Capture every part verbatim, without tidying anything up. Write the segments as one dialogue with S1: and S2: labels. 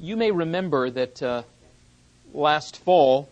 S1: You may remember that uh, last fall,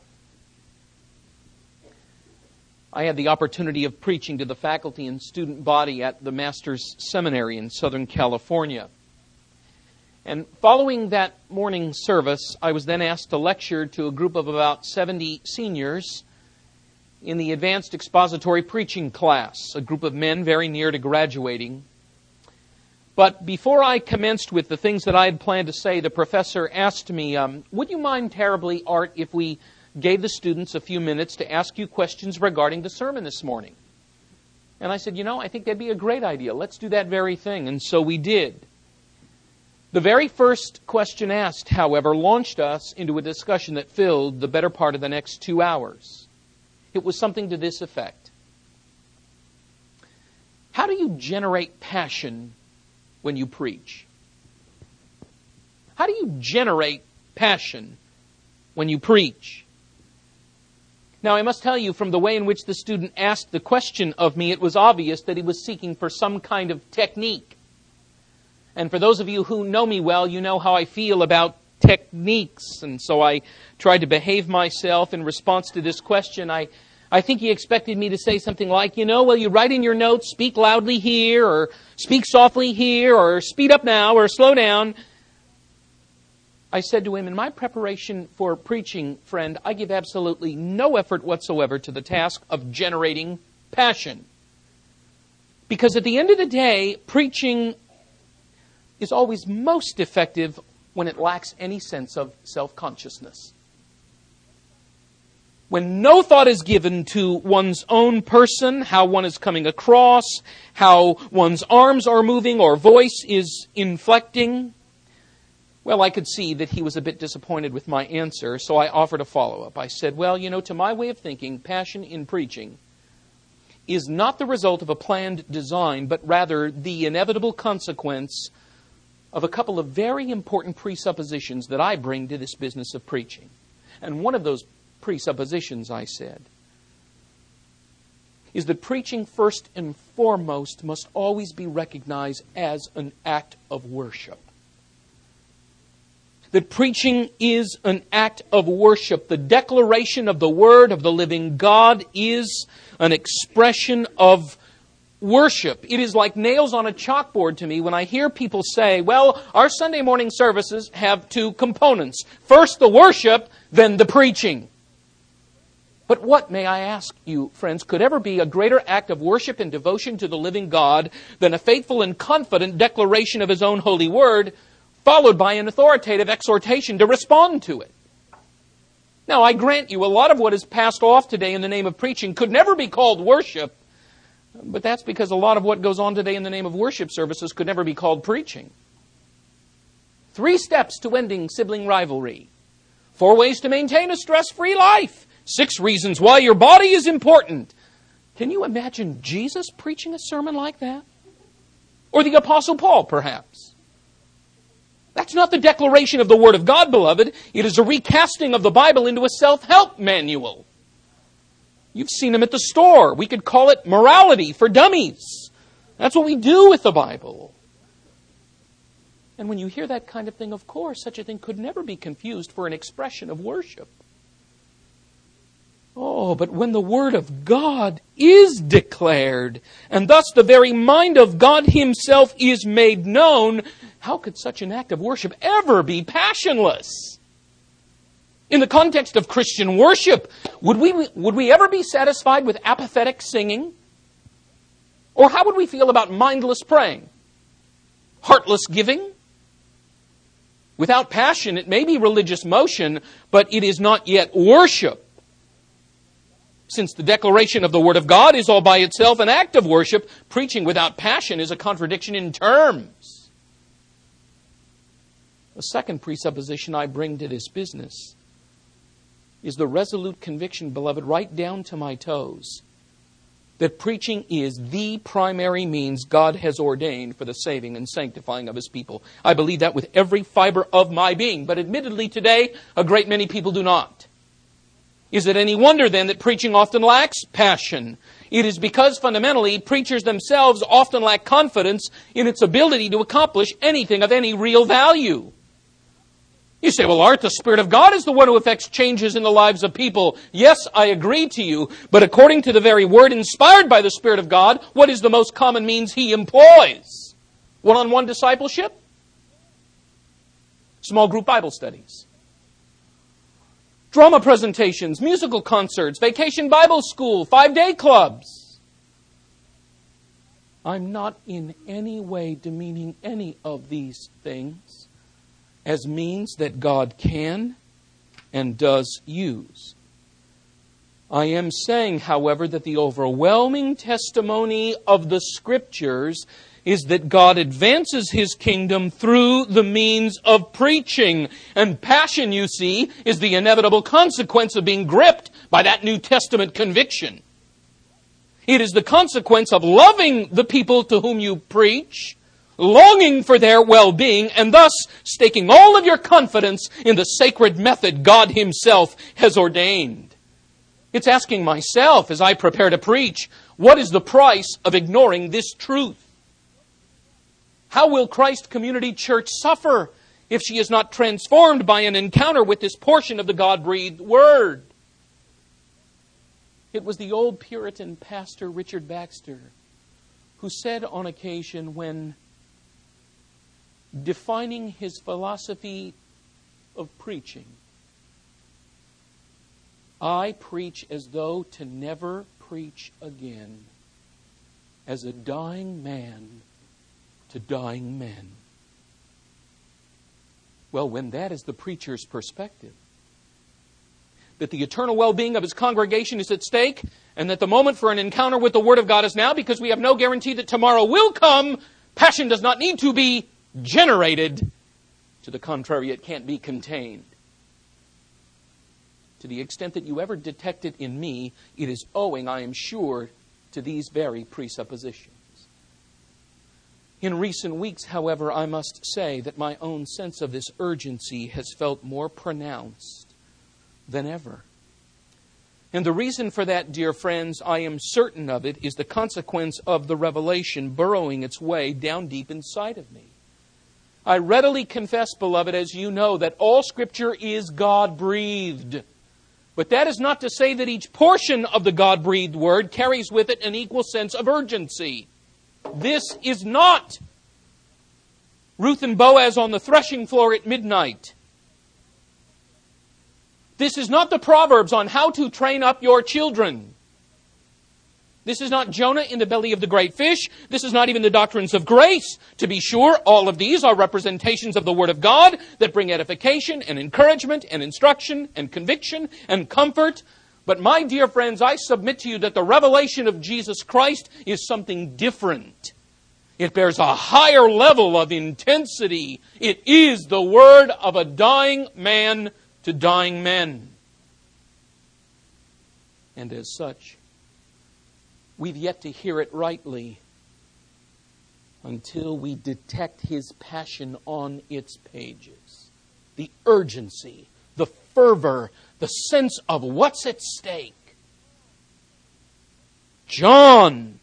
S1: I had the opportunity of preaching to the faculty and student body at the Master's Seminary in Southern California. And following that morning service, I was then asked to lecture to a group of about seventy seniors in the Advanced Expository Preaching class, a group of men very near to graduating. But before I commenced with the things that I had planned to say, the professor asked me, um, would you mind terribly, Art, if we gave the students a few minutes to ask you questions regarding the sermon this morning? And I said, you know, I think that'd be a great idea. Let's do that very thing. And so we did. The very first question asked, however, launched us into a discussion that filled the better part of the next two hours. It was something to this effect. How do you generate passion when you preach? How do you generate passion when you preach? Now, I must tell you, from the way in which the student asked the question of me, it was obvious that he was seeking for some kind of technique. And for those of you who know me well, you know how I feel about techniques. And so I tried to behave myself in response to this question. I, I think he expected me to say something like, you know, well, you write in your notes, speak loudly here, or speak softly here, or speed up now, or slow down. I said to him, in my preparation for preaching, friend, I give absolutely no effort whatsoever to the task of generating passion. Because at the end of the day, preaching is always most effective when it lacks any sense of self-consciousness. When no thought is given to one's own person, how one is coming across, how one's arms are moving or voice is inflecting. Well, I could see that he was a bit disappointed with my answer, so I offered a follow-up. I said, well, you know, to my way of thinking, passion in preaching is not the result of a planned design, but rather the inevitable consequence of a couple of very important presuppositions that I bring to this business of preaching. And one of those presuppositions, I said, is that preaching first and foremost must always be recognized as an act of worship. That preaching is an act of worship. The declaration of the Word of the living God is an expression of worship. It is like nails on a chalkboard to me when I hear people say, well, our Sunday morning services have two components. First the worship, then the preaching. But what, may I ask you, friends, could ever be a greater act of worship and devotion to the living God than a faithful and confident declaration of His own holy word, followed by an authoritative exhortation to respond to it? Now, I grant you, a lot of what is passed off today in the name of preaching could never be called worship, but that's because a lot of what goes on today in the name of worship services could never be called preaching. Three steps to ending sibling rivalry. Four ways to maintain a stress-free life. Six reasons why your body is important. Can you imagine Jesus preaching a sermon like that? Or the Apostle Paul, perhaps? That's not the declaration of the Word of God, beloved. It is a recasting of the Bible into a self-help manual. You've seen them at the store. We could call it morality for dummies. That's what we do with the Bible. And when you hear that kind of thing, of course, such a thing could never be confused for an expression of worship. Oh, but when the Word of God is declared, and thus the very mind of God Himself is made known, how could such an act of worship ever be passionless? In the context of Christian worship, would we, would we ever be satisfied with apathetic singing? Or how would we feel about mindless praying? Heartless giving? Without passion, it may be religious motion, but it is not yet worship. Since the declaration of the Word of God is all by itself an act of worship, preaching without passion is a contradiction in terms. The second presupposition I bring to this business is the resolute conviction, beloved, right down to my toes, that preaching is the primary means God has ordained for the saving and sanctifying of His people. I believe that with every fiber of my being, but admittedly today, a great many people do not. Is it any wonder then that preaching often lacks passion? It is because fundamentally preachers themselves often lack confidence in its ability to accomplish anything of any real value. You say, well, Art, the Spirit of God is the one who affects changes in the lives of people. Yes, I agree to you. But according to the very word inspired by the Spirit of God, what is the most common means He employs? One-on-one discipleship? Small group Bible studies. Drama presentations, musical concerts, vacation Bible school, five-day clubs. I'm not in any way demeaning any of these things as means that God can and does use. I am saying, however, that the overwhelming testimony of the Scriptures is that God advances His kingdom through the means of preaching. And passion, you see, is the inevitable consequence of being gripped by that New Testament conviction. It is the consequence of loving the people to whom you preach, longing for their well-being, and thus staking all of your confidence in the sacred method God Himself has ordained. It's asking myself, as I prepare to preach, what is the price of ignoring this truth? How will Christ Community Church suffer if she is not transformed by an encounter with this portion of the God-breathed Word? It was the old Puritan pastor Richard Baxter who said on occasion, when defining his philosophy of preaching, I preach as though to never preach again, as a dying man to dying men. Well, when that is the preacher's perspective, that the eternal well-being of his congregation is at stake, and that the moment for an encounter with the Word of God is now, because we have no guarantee that tomorrow will come, passion does not need to be generated. To the contrary, it can't be contained. To the extent that you ever detect it in me, it is owing, I am sure, to these very presuppositions. In recent weeks, however, I must say that my own sense of this urgency has felt more pronounced than ever. And the reason for that, dear friends, I am certain of it, is the consequence of the revelation burrowing its way down deep inside of me. I readily confess, beloved, as you know, that all Scripture is God-breathed. But that is not to say that each portion of the God-breathed Word carries with it an equal sense of urgency. This is not Ruth and Boaz on the threshing floor at midnight. This is not the Proverbs on how to train up your children. This is not Jonah in the belly of the great fish. This is not even the doctrines of grace. To be sure, all of these are representations of the Word of God that bring edification and encouragement and instruction and conviction and comfort. But my dear friends, I submit to you that the revelation of Jesus Christ is something different. It bears a higher level of intensity. It is the word of a dying man to dying men. And as such, we've yet to hear it rightly until we detect His passion on its pages. The urgency, the fervor, the sense of what's at stake. John,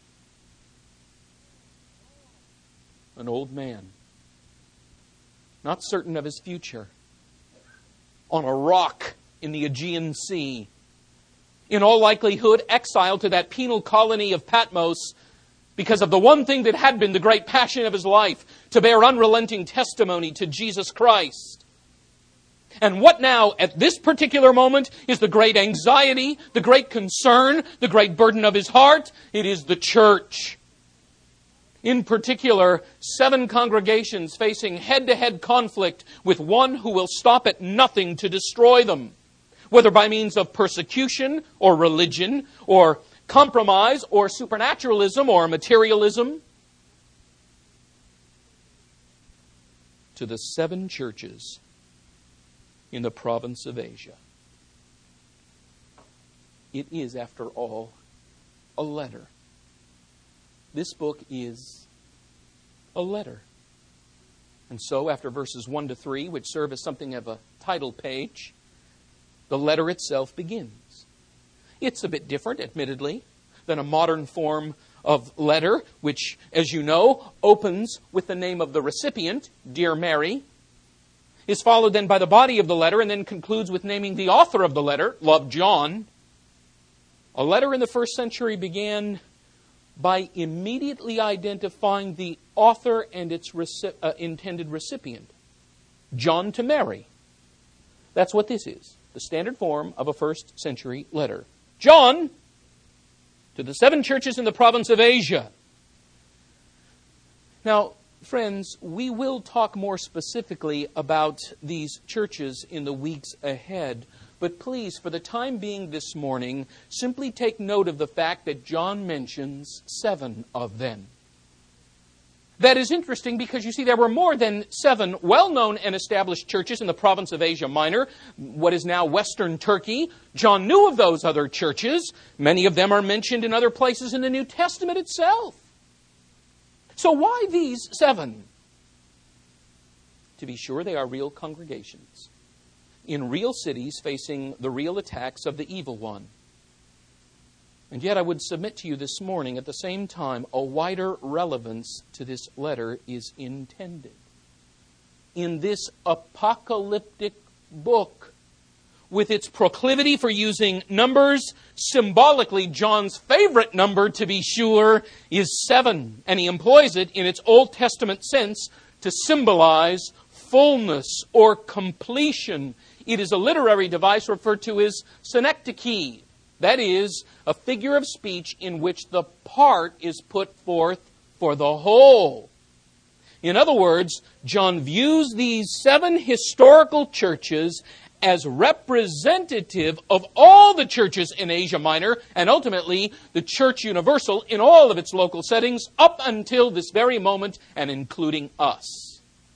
S1: an old man, not certain of his future, on a rock in the Aegean Sea, in all likelihood exiled to that penal colony of Patmos because of the one thing that had been the great passion of his life, to bear unrelenting testimony to Jesus Christ. And what now, at this particular moment, is the great anxiety, the great concern, the great burden of his heart? It is the church. In particular, seven congregations facing head-to-head conflict with one who will stop at nothing to destroy them, whether by means of persecution or religion or compromise or supernaturalism or materialism. To the seven churches in the province of Asia. It is, after all, a letter. This book is a letter. And so, after verses one to three, which serve as something of a title page, the letter itself begins. It's a bit different, admittedly, than a modern form of letter, which, as you know, opens with the name of the recipient, Dear Mary. is followed then by the body of the letter and then concludes with naming the author of the letter, Love John. A letter in the first century began by immediately identifying the author and its reci- uh, intended recipient. John to Mary. That's what this is. The standard form of a first century letter. John to the seven churches in the province of Asia. Now, friends, we will talk more specifically about these churches in the weeks ahead. But please, for the time being this morning, simply take note of the fact that John mentions seven of them. That is interesting because, you see, there were more than seven well-known and established churches in the province of Asia Minor, what is now Western Turkey. John knew of those other churches. Many of them are mentioned in other places in the New Testament itself. So why these seven? To be sure, they are real congregations in real cities facing the real attacks of the evil one. And yet I would submit to you this morning, at the same time, a wider relevance to this letter is intended. In this apocalyptic book, with its proclivity for using numbers, symbolically, John's favorite number, to be sure, is seven. And he employs it in its Old Testament sense to symbolize fullness or completion. It is a literary device referred to as synecdoche. That is, a figure of speech in which the part is put forth for the whole. In other words, John views these seven historical churches as representative of all the churches in Asia Minor and ultimately the Church Universal in all of its local settings up until this very moment and including us.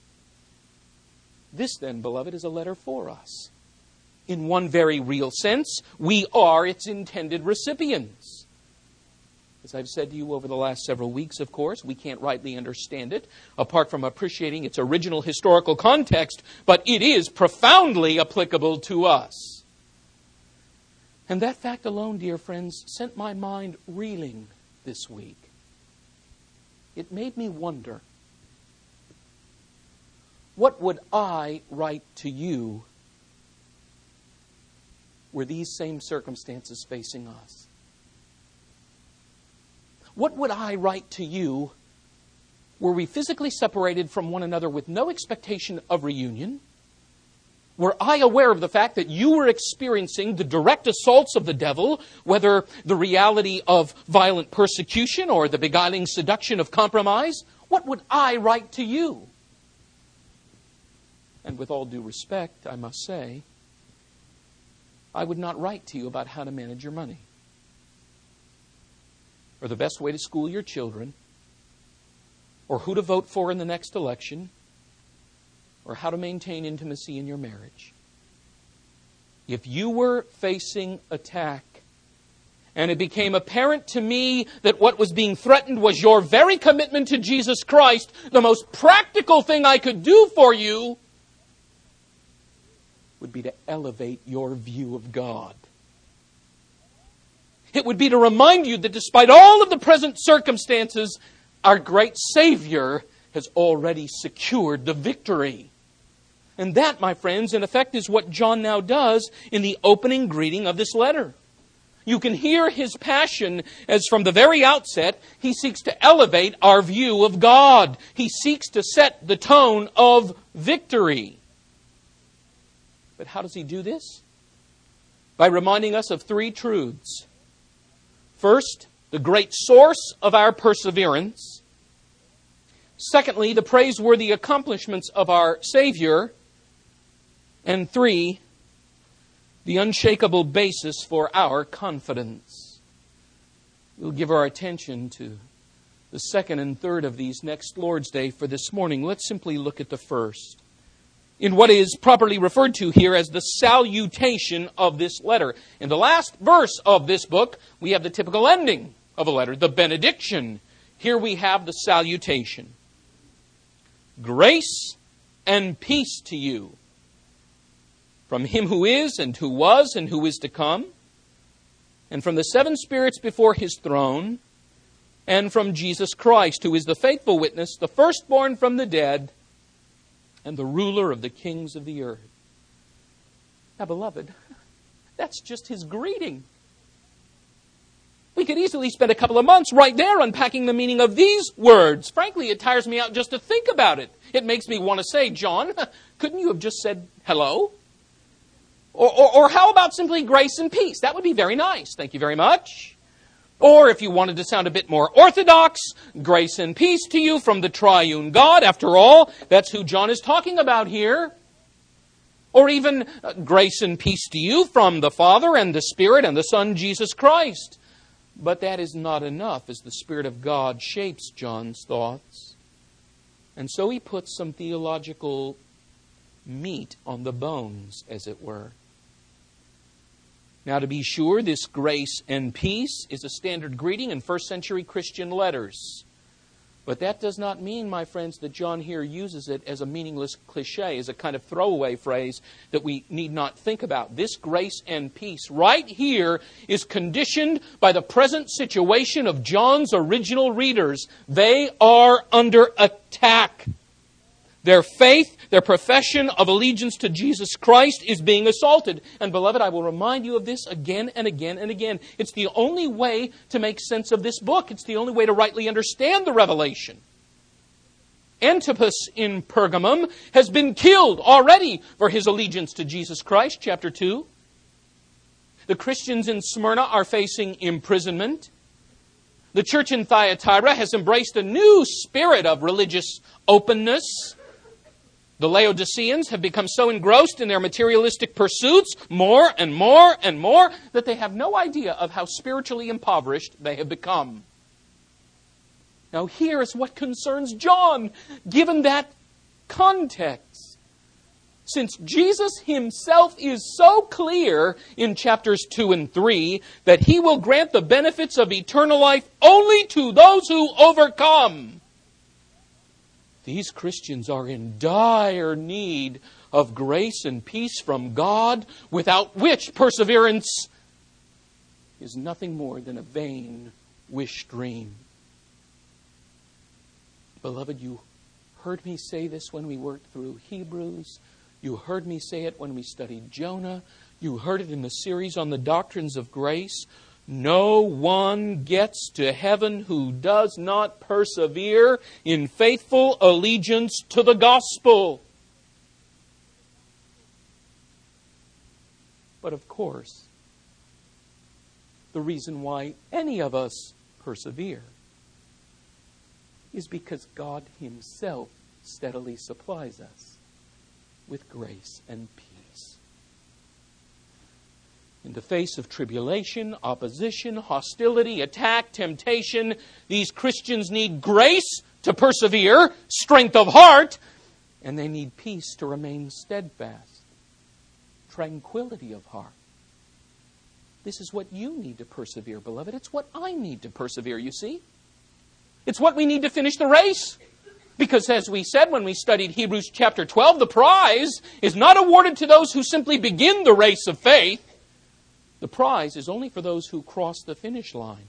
S1: This then, beloved, is a letter for us. In one very real sense, we are its intended recipients. As I've said to you over the last several weeks, of course, we can't rightly understand it apart from appreciating its original historical context, but it is profoundly applicable to us. And that fact alone, dear friends, sent my mind reeling this week. It made me wonder, what would I write to you were these same circumstances facing us? What would I write to you were we physically separated from one another with no expectation of reunion? Were I aware of the fact that you were experiencing the direct assaults of the devil, whether the reality of violent persecution or the beguiling seduction of compromise? What would I write to you? And with all due respect, I must say, I would not write to you about how to manage your money, or the best way to school your children, or who to vote for in the next election, or how to maintain intimacy in your marriage. If you were facing attack, and it became apparent to me that what was being threatened was your very commitment to Jesus Christ, the most practical thing I could do for you would be to elevate your view of God. It would be to remind you that despite all of the present circumstances, our great Savior has already secured the victory. And that, my friends, in effect is what John now does in the opening greeting of this letter. You can hear his passion as from the very outset, he seeks to elevate our view of God. He seeks to set the tone of victory. But how does he do this? By reminding us of three truths. First, the great source of our perseverance. Secondly, the praiseworthy accomplishments of our Savior. And three, the unshakable basis for our confidence. We'll give our attention to the second and third of these next Lord's Day for this morning. Let's simply look at the first, in what is properly referred to here as the salutation of this letter. In the last verse of this book, we have the typical ending of a letter, the benediction. Here we have the salutation. Grace and peace to you from Him who is and who was and who is to come, and from the seven spirits before His throne, and from Jesus Christ, who is the faithful witness, the firstborn from the dead, and the ruler of the kings of the earth. Now, beloved, that's just his greeting. We could easily spend a couple of months right there unpacking the meaning of these words. Frankly, it tires me out just to think about it. It makes me want to say, John, couldn't you have just said hello? Or, or, or how about simply grace and peace? That would be very nice. Thank you very much. Or if you wanted to sound a bit more orthodox, grace and peace to you from the triune God. After all, that's who John is talking about here. Or even uh, grace and peace to you from the Father and the Spirit and the Son, Jesus Christ. But that is not enough as the Spirit of God shapes John's thoughts. And so he puts some theological meat on the bones, as it were. Now, to be sure, this grace and peace is a standard greeting in first century Christian letters. But that does not mean, my friends, that John here uses it as a meaningless cliche, as a kind of throwaway phrase that we need not think about. This grace and peace right here is conditioned by the present situation of John's original readers. They are under attack. Their faith, their profession of allegiance to Jesus Christ is being assaulted. And beloved, I will remind you of this again and again and again. It's the only way to make sense of this book. It's the only way to rightly understand the revelation. Antipas in Pergamum has been killed already for his allegiance to Jesus Christ, chapter two. The Christians in Smyrna are facing imprisonment. The church in Thyatira has embraced a new spirit of religious openness. The Laodiceans have become so engrossed in their materialistic pursuits, more and more and more, that they have no idea of how spiritually impoverished they have become. Now here is what concerns John, given that context. Since Jesus himself is so clear in chapters two and three that he will grant the benefits of eternal life only to those who overcome, these Christians are in dire need of grace and peace from God, without which perseverance is nothing more than a vain wish dream. Beloved, you heard me say this when we worked through Hebrews. You heard me say it when we studied Jonah. You heard it in the series on the doctrines of grace. No one gets to heaven who does not persevere in faithful allegiance to the gospel. But of course, the reason why any of us persevere is because God himself steadily supplies us with grace and peace. In the face of tribulation, opposition, hostility, attack, temptation, these Christians need grace to persevere, strength of heart, and they need peace to remain steadfast, tranquility of heart. This is what you need to persevere, beloved. It's what I need to persevere, you see. It's what we need to finish the race. Because as we said when we studied Hebrews chapter twelve, the prize is not awarded to those who simply begin the race of faith. The prize is only for those who cross the finish line.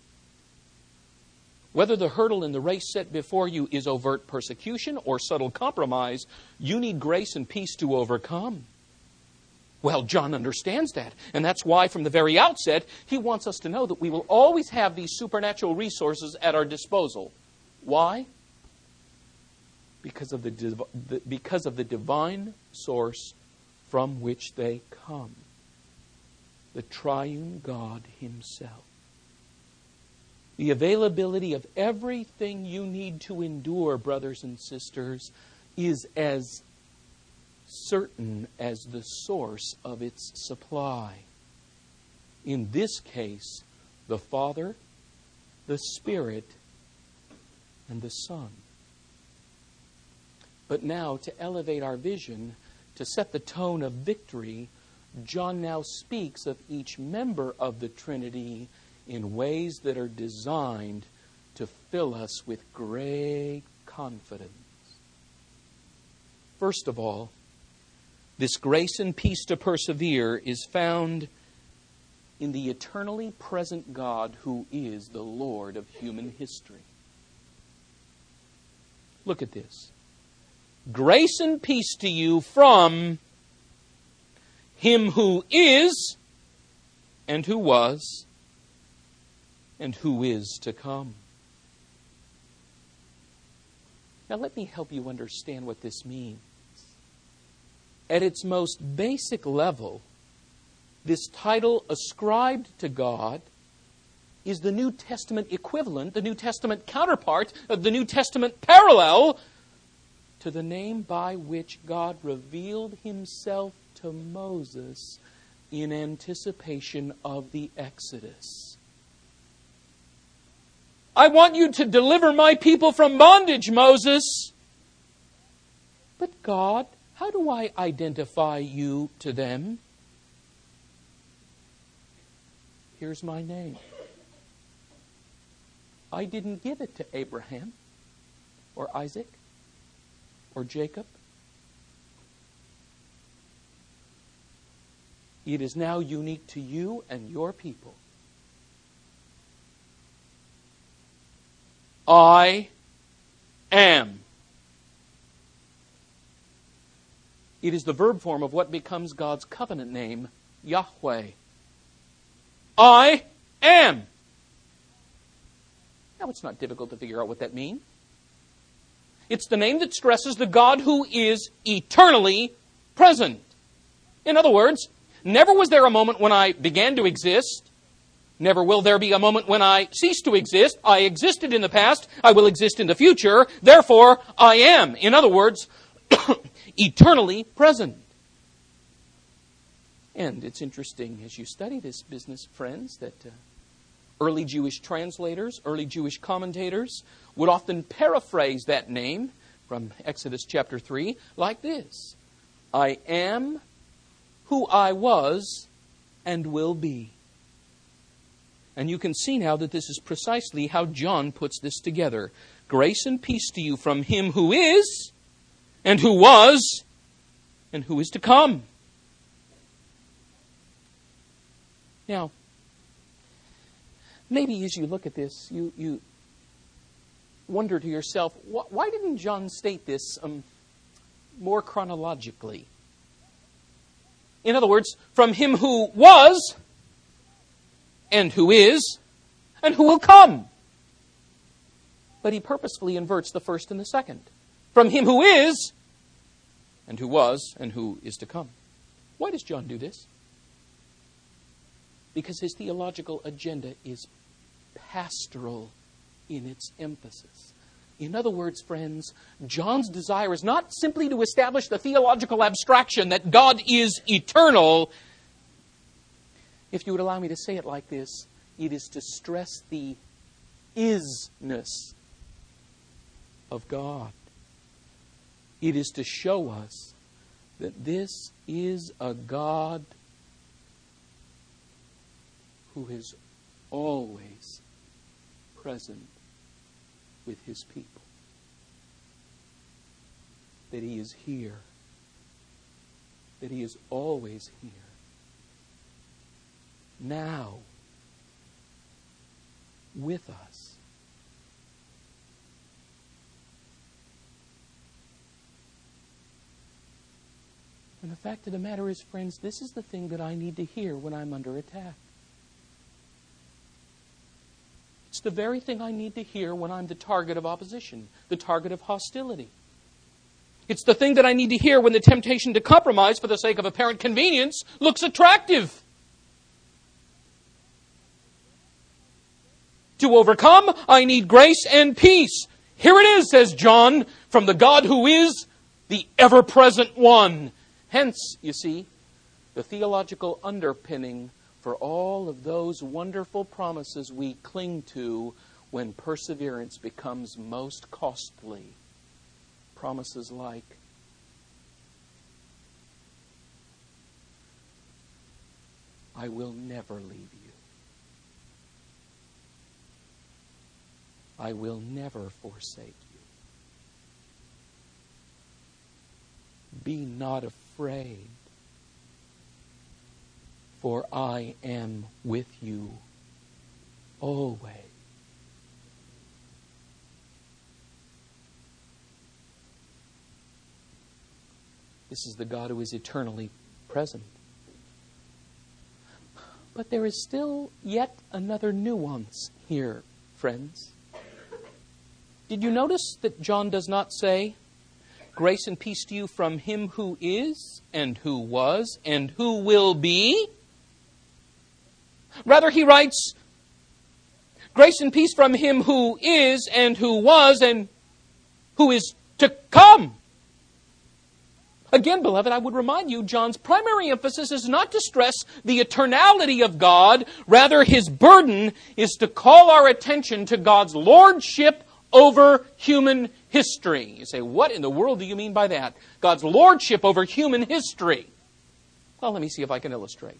S1: Whether the hurdle in the race set before you is overt persecution or subtle compromise, you need grace and peace to overcome. Well, John understands that, and that's why from the very outset he wants us to know that we will always have these supernatural resources at our disposal. Why? Because of the, div- the because of the divine source from which they come. The triune God himself. The availability of everything you need to endure, brothers and sisters, is as certain as the source of its supply. In this case, the Father, the Spirit, and the Son. But now, to elevate our vision, to set the tone of victory, John now speaks of each member of the Trinity in ways that are designed to fill us with great confidence. First of all, this grace and peace to persevere is found in the eternally present God who is the Lord of human history. Look at this. Grace and peace to you from Him who is, and who was, and who is to come. Now let me help you understand what this means. At its most basic level, this title ascribed to God is the New Testament equivalent, the New Testament counterpart of the New Testament parallel to the name by which God revealed Himself to Moses in anticipation of the Exodus. I want you to deliver my people from bondage, Moses. But God, how do I identify you to them? Here's my name. I didn't give it to Abraham or Isaac or Jacob. It is now unique to you and your people. I am. It is the verb form of what becomes God's covenant name, Yahweh. I am. Now, it's not difficult to figure out what that means. It's the name that stresses the God who is eternally present. In other words, never was there a moment when I began to exist. Never will there be a moment when I cease to exist. I existed in the past. I will exist in the future. Therefore, I am. In other words, eternally present. And it's interesting as you study this business, friends, that uh, early Jewish translators, early Jewish commentators would often paraphrase that name from Exodus chapter three like this: I am who I was and will be. And you can see now that this is precisely how John puts this together. Grace and peace to you from Him who is, and who was, and who is to come. Now, maybe as you look at this, you, you wonder to yourself, wh- why didn't John state this um, more chronologically? In other words, from Him who was, and who is, and who will come. But he purposefully inverts the first and the second. From Him who is, and who was, and who is to come. Why does John do this? Because his theological agenda is pastoral in its emphasis. In other words, friends, John's desire is not simply to establish the theological abstraction that God is eternal. If you would allow me to say it like this, it is to stress the isness of God. It is to show us that this is a God who is always present with His people. That He is here. That He is always here. Now, with us. And the fact of the matter is, friends, this is the thing that I need to hear when I'm under attack. It's the very thing I need to hear when I'm the target of opposition, the target of hostility. It's the thing that I need to hear when the temptation to compromise for the sake of apparent convenience looks attractive. To overcome, I need grace and peace. Here it is, says John, from the God who is the ever-present one. Hence, you see, the theological underpinning for all of those wonderful promises we cling to when perseverance becomes most costly. Promises like, I will never leave you. I will never forsake you. Be not afraid, for I am with you always. This is the God who is eternally present. But there is still yet another nuance here, friends. Did you notice that John does not say, "Grace and peace to you from Him who is, and who was, and who will be"? Rather, he writes, "Grace and peace from Him who is, and who was, and who is to come." Again, beloved, I would remind you, John's primary emphasis is not to stress the eternality of God. Rather, his burden is to call our attention to God's lordship over human history. You say, what in the world do you mean by that? God's lordship over human history. Well, let me see if I can illustrate.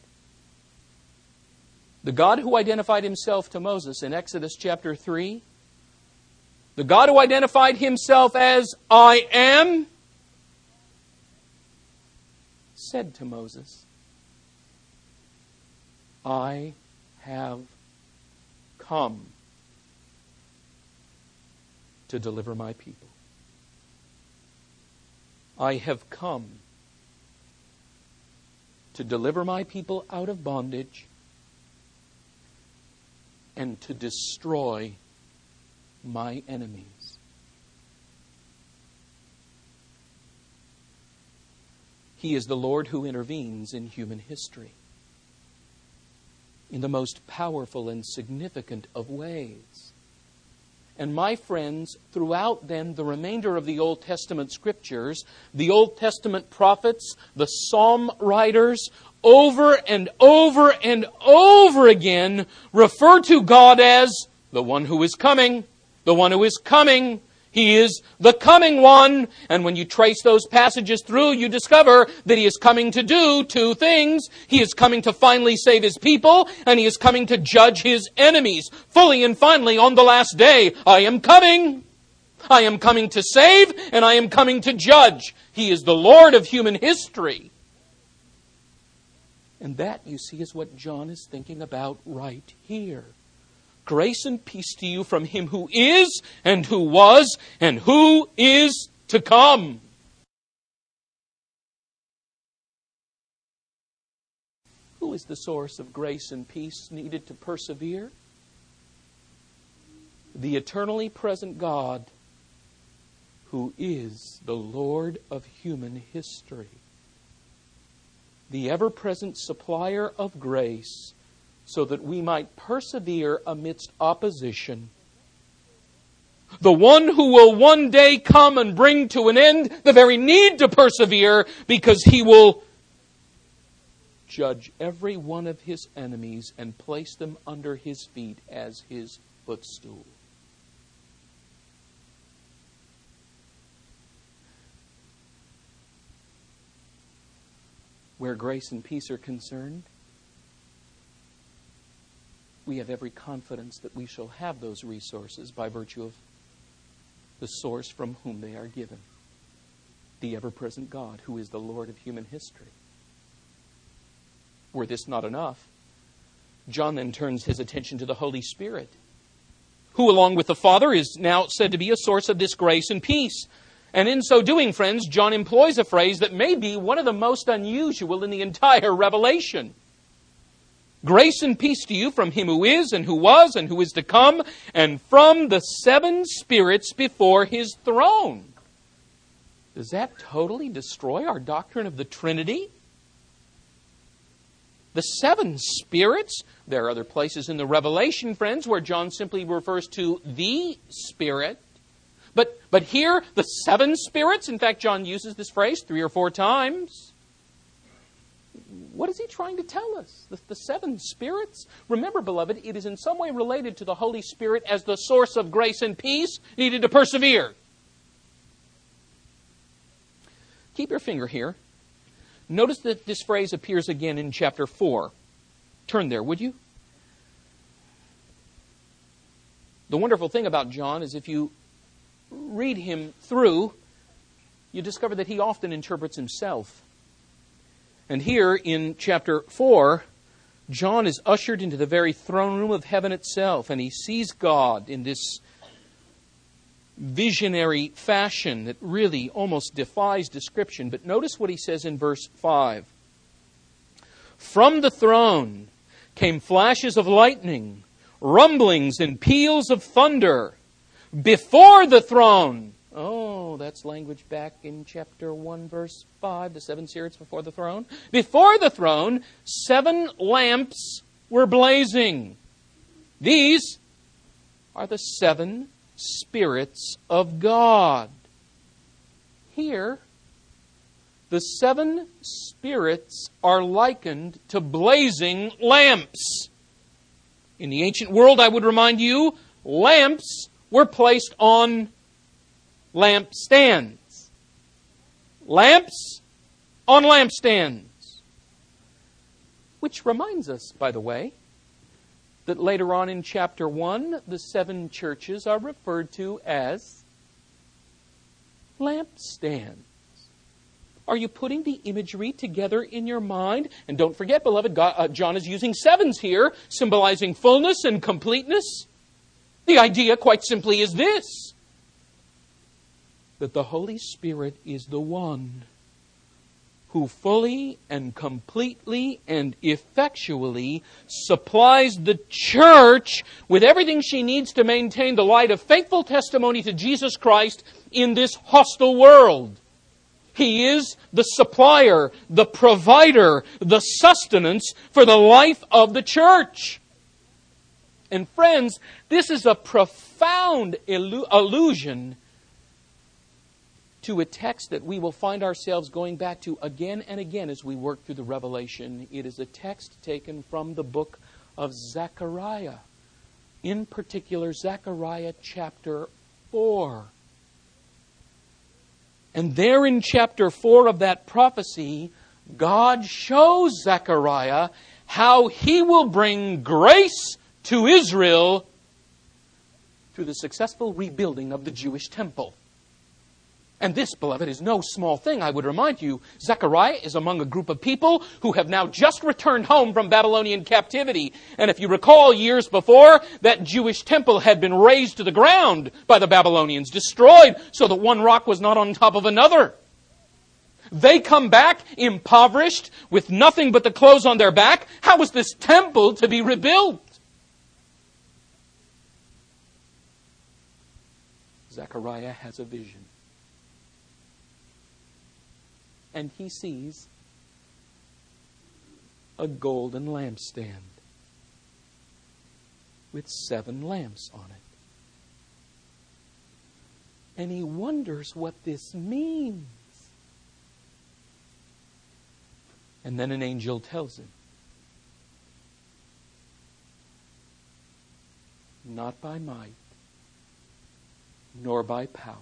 S1: The God who identified Himself to Moses in Exodus chapter three, the God who identified Himself as "I am," said to Moses, "I have come to deliver my people. I have come to deliver my people out of bondage and to destroy my enemies." He is the Lord who intervenes in human history in the most powerful and significant of ways. And my friends, throughout then the remainder of the Old Testament Scriptures, the Old Testament prophets, the psalm writers, over and over and over again refer to God as the one who is coming, the one who is coming. He is the coming one. And when you trace those passages through, you discover that He is coming to do two things. He is coming to finally save His people, and He is coming to judge His enemies. Fully and finally on the last day, I am coming. I am coming to save, and I am coming to judge. He is the Lord of human history. And that, you see, is what John is thinking about right here. Grace and peace to you from Him who is, and who was, and who is to come. Who is the source of grace and peace needed to persevere? The eternally present God, who is the Lord of human history. The ever-present supplier of grace, so that we might persevere amidst opposition. The one who will one day come and bring to an end the very need to persevere, because He will judge every one of His enemies and place them under His feet as His footstool. Where grace and peace are concerned, we have every confidence that we shall have those resources by virtue of the source from whom they are given. The ever-present God, who is the Lord of human history. Were this not enough, John then turns his attention to the Holy Spirit, who along with the Father is now said to be a source of this grace and peace. And in so doing, friends, John employs a phrase that may be one of the most unusual in the entire Revelation. Grace and peace to you from Him who is, and who was, and who is to come, and from the seven spirits before His throne. Does that totally destroy our doctrine of the Trinity? The seven spirits? There are other places in the Revelation, friends, where John simply refers to the Spirit. But, but here, the seven spirits, in fact, John uses this phrase three or four times. What is he trying to tell us? The, the seven spirits? Remember, beloved, it is in some way related to the Holy Spirit as the source of grace and peace needed to persevere. Keep your finger here. Notice that this phrase appears again in chapter four. Turn there, would you? The wonderful thing about John is if you read him through, you discover that he often interprets himself. And here in chapter four, John is ushered into the very throne room of heaven itself, and he sees God in this visionary fashion that really almost defies description. But notice what he says in verse five. From the throne came flashes of lightning, rumblings and peals of thunder. Before the throne, oh, that's language back in chapter one, verse five, the seven spirits before the throne. Before the throne, seven lamps were blazing. These are the seven spirits of God. Here, the seven spirits are likened to blazing lamps. In the ancient world, I would remind you, lamps were placed on lampstands. Lamps on lampstands. Which reminds us, by the way, that later on in chapter one, the seven churches are referred to as lampstands. Are you putting the imagery together in your mind? And don't forget, beloved, God, uh, John is using sevens here, symbolizing fullness and completeness. The idea, quite simply, is this: that the Holy Spirit is the one who fully and completely and effectually supplies the church with everything she needs to maintain the light of faithful testimony to Jesus Christ in this hostile world. He is the supplier, the provider, the sustenance for the life of the church. And friends, this is a profound illu- allusion to a text that we will find ourselves going back to again and again as we work through the Revelation. It is a text taken from the book of Zechariah. In particular, Zechariah chapter four. And there in chapter four of that prophecy, God shows Zechariah how He will bring grace to Israel through the successful rebuilding of the Jewish temple. And this, beloved, is no small thing. I would remind you, Zechariah is among a group of people who have now just returned home from Babylonian captivity. And if you recall, years before, that Jewish temple had been razed to the ground by the Babylonians, destroyed so that one rock was not on top of another. They come back impoverished with nothing but the clothes on their back. How was this temple to be rebuilt? Zechariah has a vision. And he sees a golden lampstand with seven lamps on it. And he wonders what this means. And then an angel tells him, not by might, nor by power,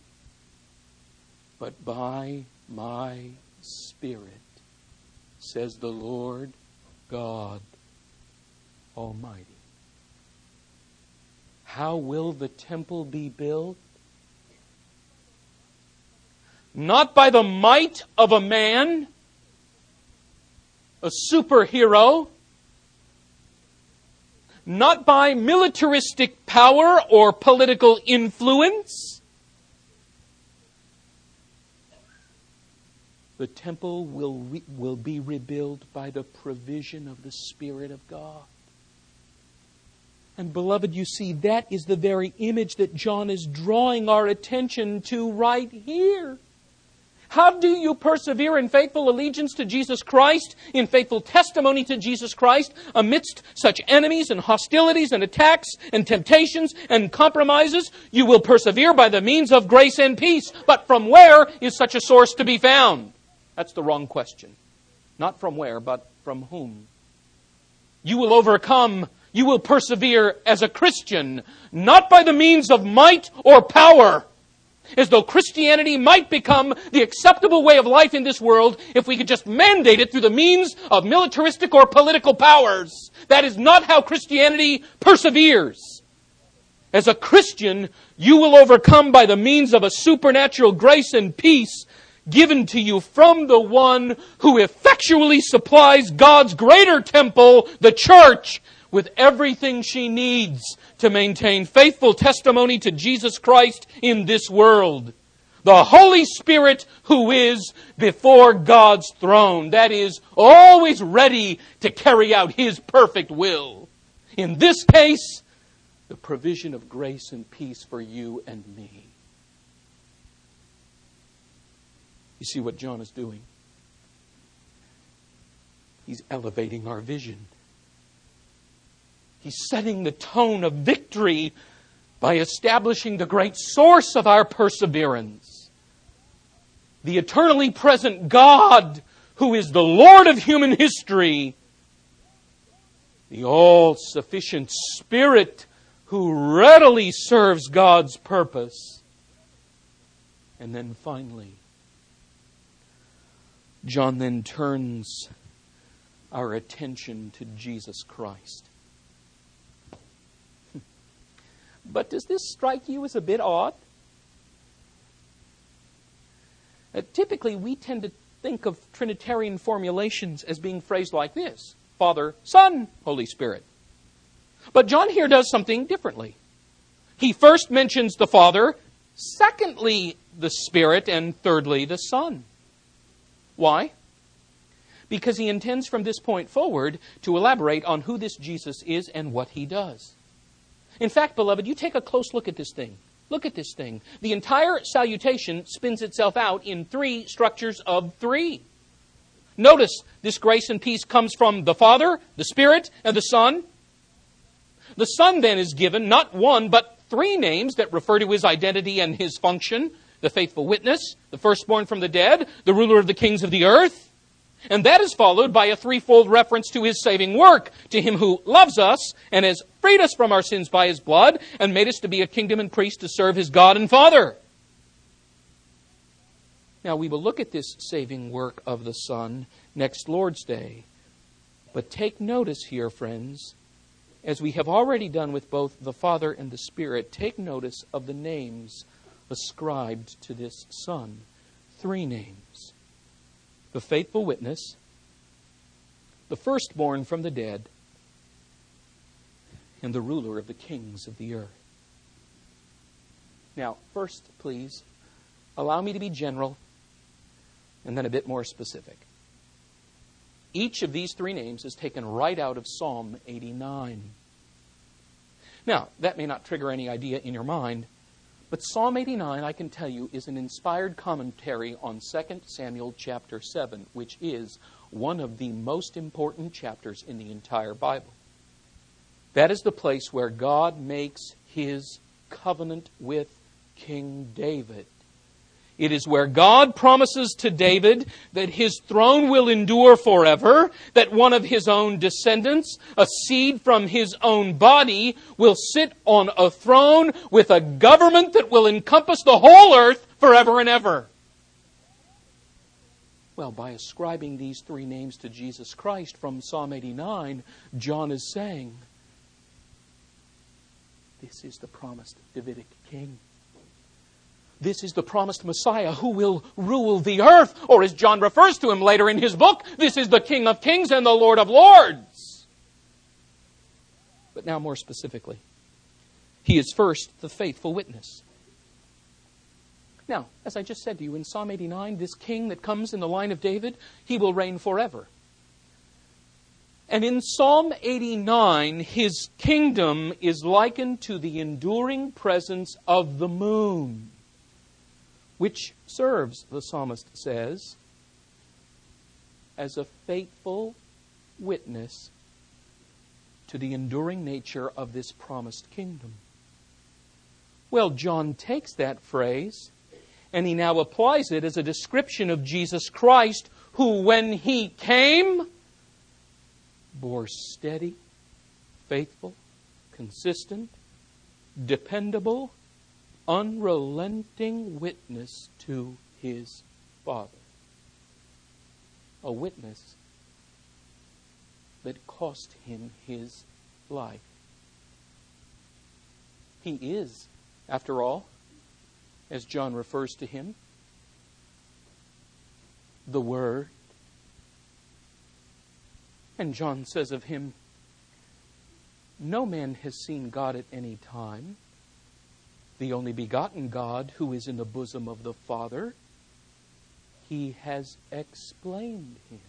S1: but by my Spirit, says the Lord God Almighty. How will the temple be built? Not by the might of a man, a superhero, not by militaristic power or political influence. The temple will, re- will be rebuilt by the provision of the Spirit of God. And beloved, you see, that is the very image that John is drawing our attention to right here. How do you persevere in faithful allegiance to Jesus Christ, in faithful testimony to Jesus Christ, amidst such enemies and hostilities and attacks and temptations and compromises? You will persevere by the means of grace and peace. But from where is such a source to be found? That's the wrong question. Not from where, but from whom. You will overcome, you will persevere as a Christian, not by the means of might or power, as though Christianity might become the acceptable way of life in this world if we could just mandate it through the means of militaristic or political powers. That is not how Christianity perseveres. As a Christian, you will overcome by the means of a supernatural grace and peace given to you from the one who effectually supplies God's greater temple, the church, with everything she needs to maintain faithful testimony to Jesus Christ in this world. The Holy Spirit who is before God's throne. That is, always ready to carry out His perfect will. In this case, the provision of grace and peace for you and me. You see what John is doing? He's elevating our vision. He's setting the tone of victory by establishing the great source of our perseverance. The eternally present God who is the Lord of human history. The all-sufficient Spirit who readily serves God's purpose. And then finally, John then turns our attention to Jesus Christ. But does this strike you as a bit odd? Uh, typically, we tend to think of Trinitarian formulations as being phrased like this: Father, Son, Holy Spirit. But John here does something differently. He first mentions the Father, secondly the Spirit, and thirdly the Son. Why? Because he intends from this point forward to elaborate on who this Jesus is and what He does. In fact, beloved, you take a close look at this thing. Look at this thing. The entire salutation spins itself out in three structures of three. Notice this grace and peace comes from the Father, the Spirit, and the Son. The Son then is given not one, but three names that refer to His identity and His function. The faithful witness, the firstborn from the dead, the ruler of the kings of the earth. And that is followed by a threefold reference to His saving work, to Him who loves us and has freed us from our sins by His blood and made us to be a kingdom and priest to serve His God and Father. Now, we will look at this saving work of the Son next Lord's Day. But take notice here, friends, as we have already done with both the Father and the Spirit, take notice of the names ascribed to this Son. Three names. The faithful witness, the firstborn from the dead, and the ruler of the kings of the earth. Now, first, please, allow me to be general and then a bit more specific. Each of these three names is taken right out of Psalm eighty-nine. Now, that may not trigger any idea in your mind, but Psalm eighty-nine, I can tell you, is an inspired commentary on Second Samuel chapter seven, which is one of the most important chapters in the entire Bible. That is the place where God makes His covenant with King David. It is where God promises to David that his throne will endure forever, that one of his own descendants, a seed from his own body, will sit on a throne with a government that will encompass the whole earth forever and ever. Well, by ascribing these three names to Jesus Christ from Psalm eighty-nine, John is saying, this is the promised Davidic king. This is the promised Messiah who will rule the earth. Or as John refers to Him later in his book, this is the King of kings and the Lord of lords. But now more specifically, He is first the faithful witness. Now, as I just said to you, in Psalm eighty-nine, this king that comes in the line of David, He will reign forever. And in Psalm eighty-nine, His kingdom is likened to the enduring presence of the moon, which serves, the psalmist says, as a faithful witness to the enduring nature of this promised kingdom. Well, John takes that phrase and he now applies it as a description of Jesus Christ, who, when He came, bore steady, faithful, consistent, dependable, unrelenting witness to His Father. A witness that cost Him His life. He is, after all, as John refers to Him, the Word. And John says of Him, No man has seen God at any time. The only begotten God who is in the bosom of the Father, He has explained Him.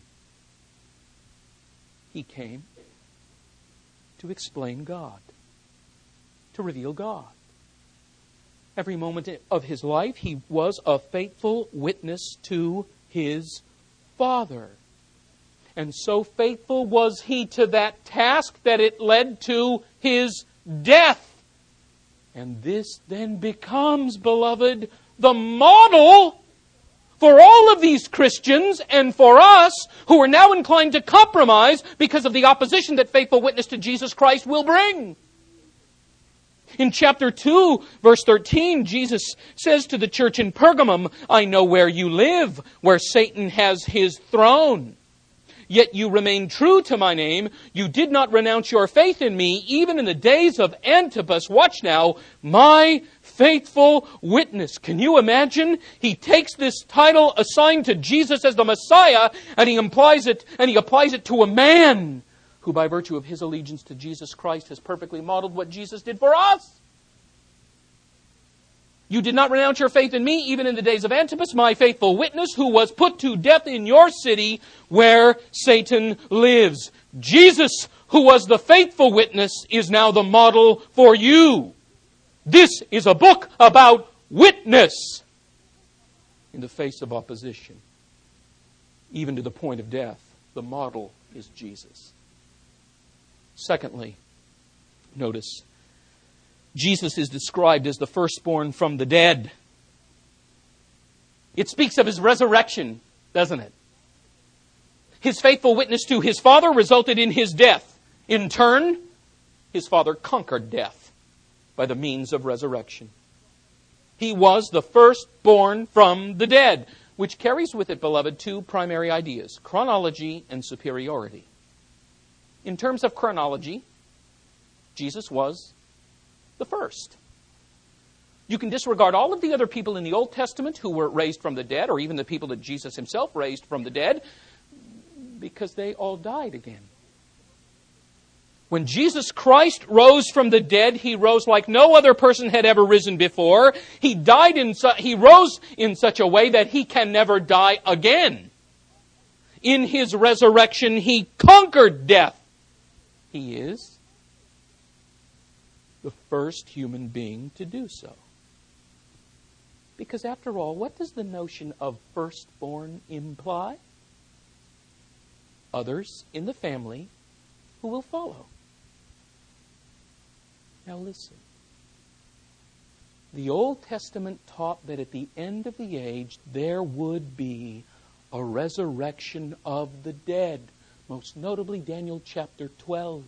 S1: He came to explain God, to reveal God. Every moment of His life, He was a faithful witness to His Father. And so faithful was He to that task that it led to His death. And this then becomes, beloved, the model for all of these Christians and for us who are now inclined to compromise because of the opposition that faithful witness to Jesus Christ will bring. In chapter two, verse thirteen, Jesus says to the church in Pergamum, I know where you live, where Satan has his throne. Yet you remain true to my name. You did not renounce your faith in me, even in the days of Antipas. Watch now, my faithful witness. Can you imagine? He takes this title assigned to Jesus as the Messiah, and he implies it, and he applies it to a man who, by virtue of his allegiance to Jesus Christ, has perfectly modeled what Jesus did for us. You did not renounce your faith in me, even in the days of Antipas, my faithful witness, who was put to death in your city where Satan lives. Jesus, who was the faithful witness, is now the model for you. This is a book about witness in the face of opposition. Even to the point of death, the model is Jesus. Secondly, notice, Jesus is described as the firstborn from the dead. It speaks of His resurrection, doesn't it? His faithful witness to His Father resulted in His death. In turn, His Father conquered death by the means of resurrection. He was the firstborn from the dead, which carries with it, beloved, two primary ideas, chronology and superiority. In terms of chronology, Jesus was the first. You can disregard all of the other people in the Old Testament who were raised from the dead, or even the people that Jesus Himself raised from the dead, because they all died again. When Jesus Christ rose from the dead, He rose like no other person had ever risen before. He died in su- He rose in such a way that He can never die again. In His resurrection, He conquered death. He is the first human being to do so. Because after all, what does the notion of firstborn imply? Others in the family who will follow. Now listen. The Old Testament taught that at the end of the age there would be a resurrection of the dead. Most notably Daniel chapter twelve.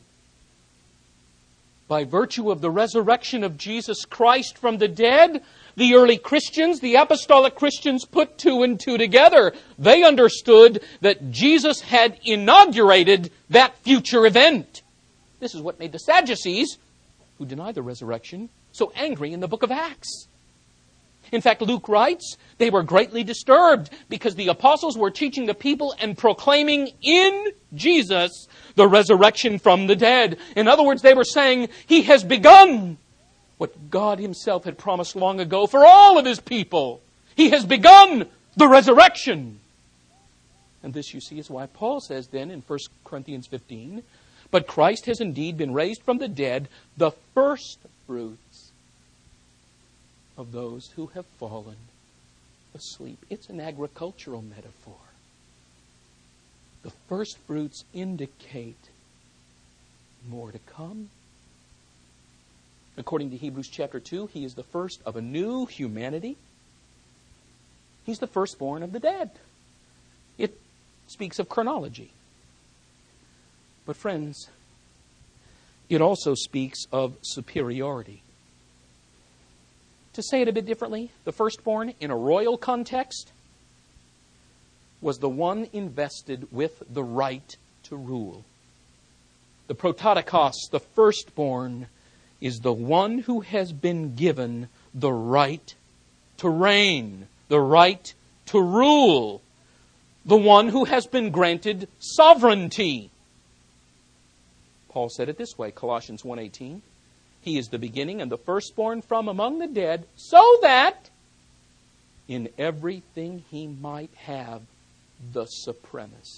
S1: By virtue of the resurrection of Jesus Christ from the dead, the early Christians, the apostolic Christians, put two and two together. They understood that Jesus had inaugurated that future event. This is what made the Sadducees, who deny the resurrection, so angry in the book of Acts. In fact, Luke writes, they were greatly disturbed because the apostles were teaching the people and proclaiming in Jesus the resurrection from the dead. In other words, they were saying, He has begun what God Himself had promised long ago for all of His people. He has begun the resurrection. And this, you see, is why Paul says then in First Corinthians fifteen, but Christ has indeed been raised from the dead, the first fruits of those who have fallen asleep. It's an agricultural metaphor. The first fruits indicate more to come. According to Hebrews chapter two, He is the first of a new humanity. He's the firstborn of the dead. It speaks of chronology. But friends, it also speaks of superiority. To say it a bit differently, the firstborn in a royal context was the one invested with the right to rule. The prototokos, the firstborn, is the one who has been given the right to reign, the right to rule, the one who has been granted sovereignty. Paul said it this way, Colossians one eighteen. He is the beginning and the firstborn from among the dead, so that in everything he might have the supremacy.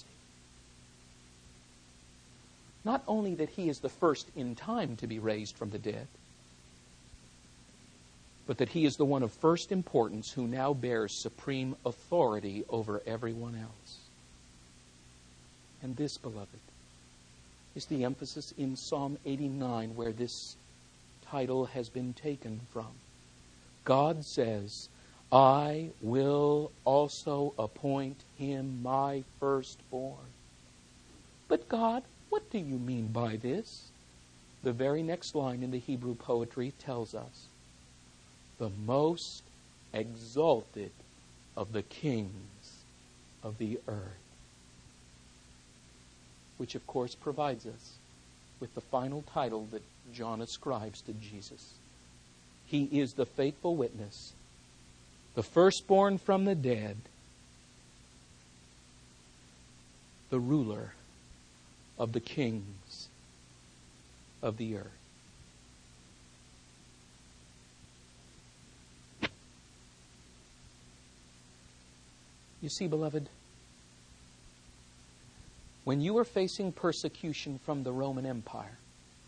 S1: Not only that he is the first in time to be raised from the dead, but that he is the one of first importance who now bears supreme authority over everyone else. And this, beloved, is the emphasis in Psalm eighty-nine, where this title has been taken from. God says, I will also appoint him my firstborn. But God, what do you mean by this? The very next line in the Hebrew poetry tells us, the most exalted of the kings of the earth. Which, of course, provides us with the final title that John ascribes to Jesus. He is the faithful witness, the firstborn from the dead, the ruler of the kings of the earth. You see, beloved, when you are facing persecution from the Roman Empire,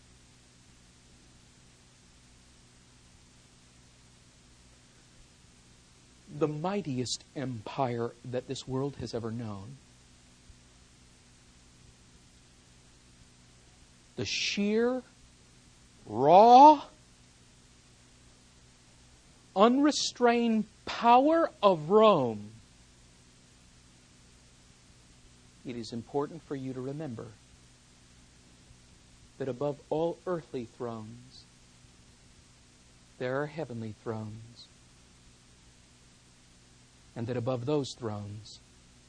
S1: the mightiest empire that this world has ever known, the sheer, raw, unrestrained power of Rome, it is important for you to remember that above all earthly thrones, there are heavenly thrones. And that above those thrones,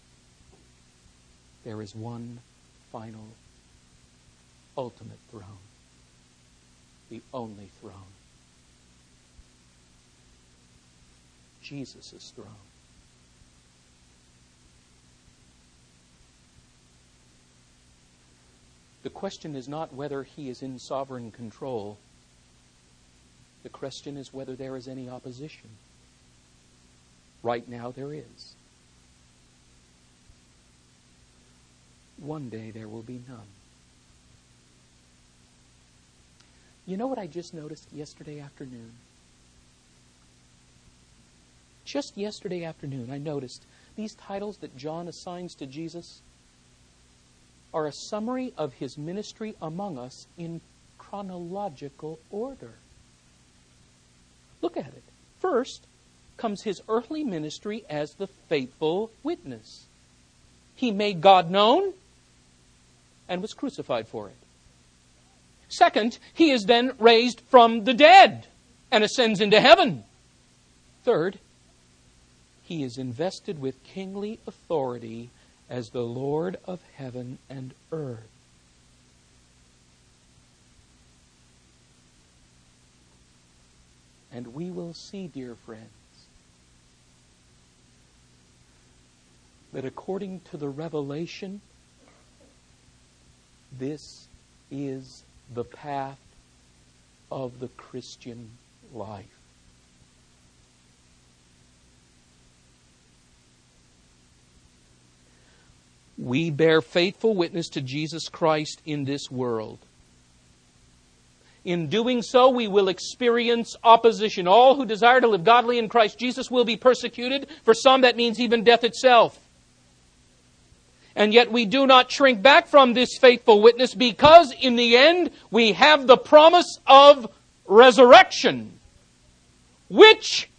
S1: there is one final, ultimate throne. The only throne. Jesus' throne. The question is not whether he is in sovereign control. The question is whether there is any opposition. Right now there is. One day there will be none. You know what I just noticed yesterday afternoon? Just yesterday afternoon I noticed these titles that John assigns to Jesus are a summary of his ministry among us in chronological order. Look at it. First comes his earthly ministry as the faithful witness. He made God known and was crucified for it. Second, he is then raised from the dead and ascends into heaven. Third, he is invested with kingly authority as the Lord of heaven and earth. And we will see, dear friends, that according to the revelation, this is the path of the Christian life. We bear faithful witness to Jesus Christ in this world. In doing so, we will experience opposition. All who desire to live godly in Christ Jesus will be persecuted. For some, that means even death itself. And yet we do not shrink back from this faithful witness because in the end we have the promise of resurrection, which,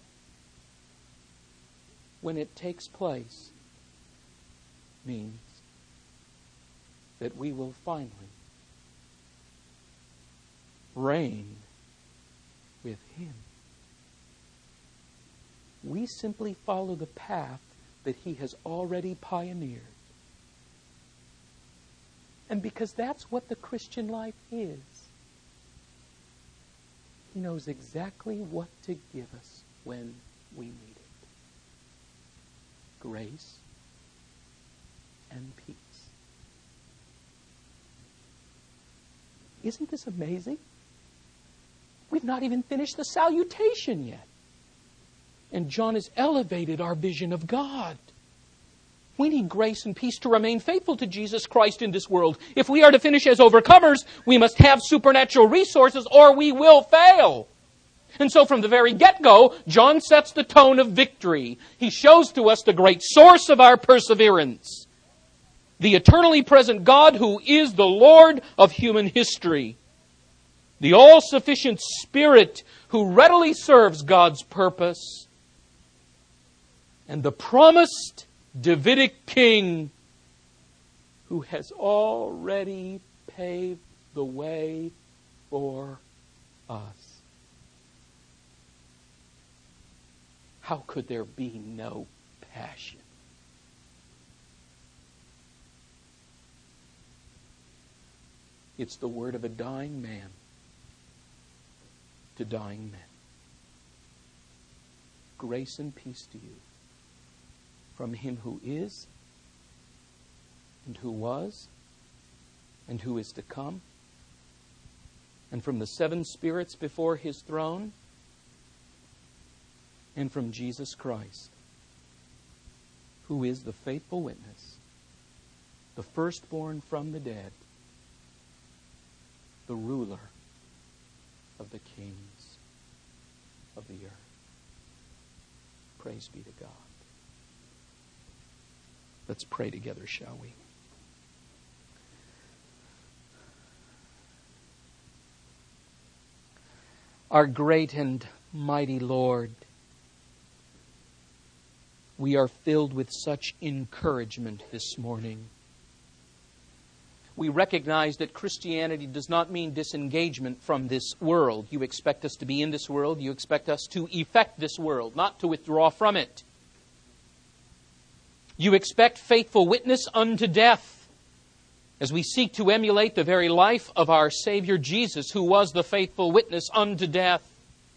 S1: when it takes place, means that we will finally reign with Him. We simply follow the path that He has already pioneered. And because that's what the Christian life is, He knows exactly what to give us when we need it. Grace and peace. Isn't this amazing? We've not even finished the salutation yet. And John has elevated our vision of God. We need grace and peace to remain faithful to Jesus Christ in this world. If we are to finish as overcomers, we must have supernatural resources or we will fail. And so from the very get-go, John sets the tone of victory. He shows to us the great source of our perseverance. The eternally present God who is the Lord of human history. The all-sufficient Spirit who readily serves God's purpose. And the promised Davidic King who has already paved the way for us. How could there be no passion? It's the word of a dying man to dying men. Grace and peace to you from Him who is, and who was, and who is to come, and from the seven spirits before His throne, and from Jesus Christ, who is the faithful witness, the firstborn from the dead, the ruler of the kings of the earth. Praise be to God. Let's pray together, shall we? Our great and mighty Lord, we are filled with such encouragement this morning. We recognize that Christianity does not mean disengagement from this world. You expect us to be in this world. You expect us to effect this world, not to withdraw from it. You expect faithful witness unto death as we seek to emulate the very life of our Savior Jesus, who was the faithful witness unto death.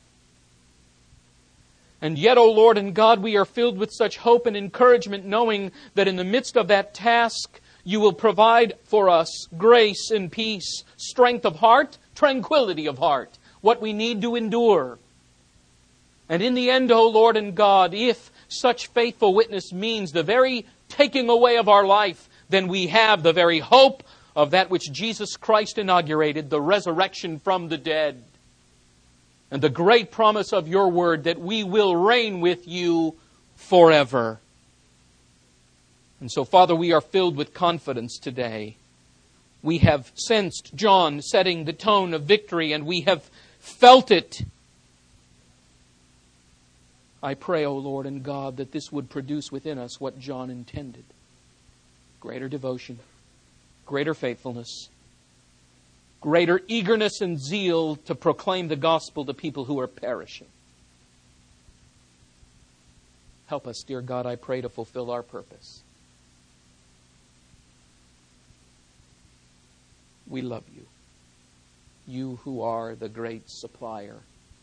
S1: And yet, O Lord and God, we are filled with such hope and encouragement, knowing that in the midst of that task, You will provide for us grace and peace, strength of heart, tranquility of heart, what we need to endure. And in the end, O Lord and God, if such faithful witness means the very taking away of our life, then we have the very hope of that which Jesus Christ inaugurated, the resurrection from the dead. And the great promise of Your word that we will reign with You forever. And so, Father, we are filled with confidence today. We have sensed John setting the tone of victory, and we have felt it. I pray, O Lord and God, that this would produce within us what John intended. Greater devotion, greater faithfulness, greater eagerness and zeal to proclaim the gospel to people who are perishing. Help us, dear God, I pray, to fulfill our purpose. We love You, You who are the great supplier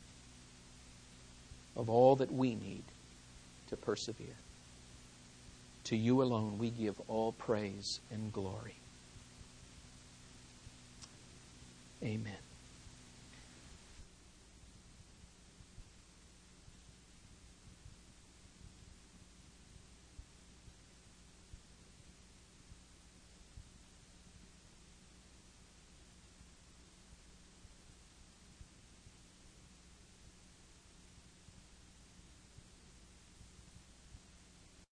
S1: of all that we need to persevere. To You alone we give all praise and glory. Amen.